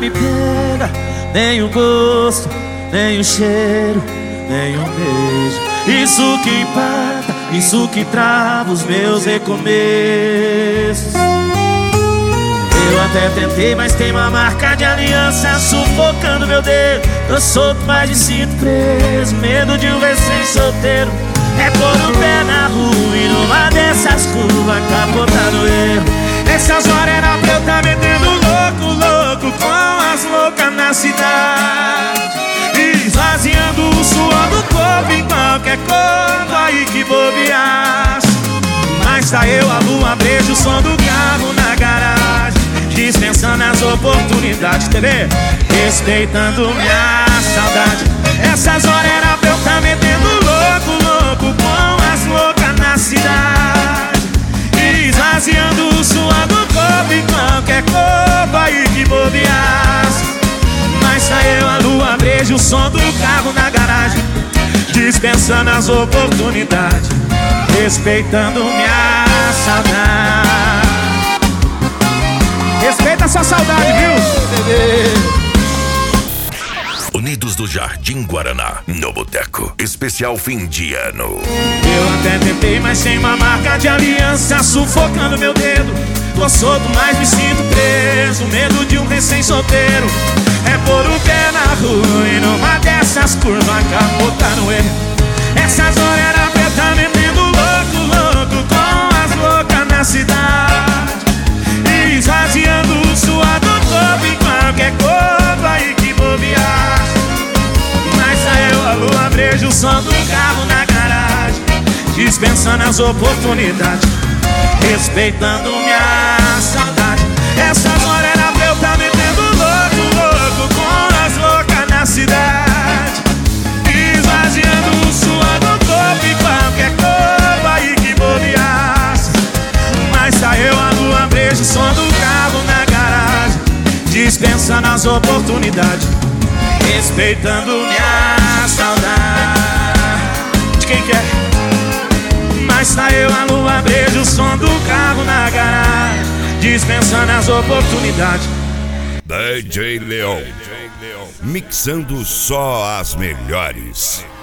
me pega, nem o gosto, nem o cheiro, nem um beijo. Isso que empata, isso que trava os meus recomeços. Eu até tentei, mas tem uma marca de aliança sufocando meu dedo. Tô solto, mas me sinto preso, medo de um recém-solteiro. É pôr o pé na rua e numa dessas curvas capotar no erro. Essas horas era pra eu tá metendo louco, louco com as loucas na cidade, esvaziando o suor do corpo em qualquer corpo aí que bobeasse. Mas tá eu, a lua, beijo, o som do carro na garagem, dispensando as oportunidades, TV, respeitando minha saudade. Essas horas era pra eu tá metendo louco, louco com as loucas na cidade, esvaziando o suor do corpo em qualquer corpo aí que bobeasse. Mas tá eu, a lua, beijo, o som do carro na garagem, dispensando as oportunidades, respeitando minha saudade. Respeita a sua saudade, viu, bebê? Unidos do Jardim Guaraná, no Boteco, especial fim de ano. Eu até tentei, mas sem uma marca de aliança sufocando meu dedo. Tô solto, mas me sinto preso, medo de um recém-solteiro. É pôr o pé na rua e numa dessas curvas capotar no erro. Essas horas era pra eu tá metendo louco, louco com as loucas na cidade, esvaziando o suor do corpo em qualquer corpo aí que bobeasse. Mas tá eu, a lua, beijo, o som do carro na garagem, dispensando as oportunidades, respeitando minha saudade. Essas horas era pra eu tá metendo louco, louco com as loucas na cidade, esvaziando o suor do corpo em qualquer corpo aí que bobeasse. Mas tá eu, a lua, beijo, o som do carro na garagem, dispensando as oportunidades, respeitando minha saudade. De quem quer? Mas tá eu, a lua, beijo, o som do carro na garagem, dispensando as oportunidades. DJ Leão, mixando só as melhores.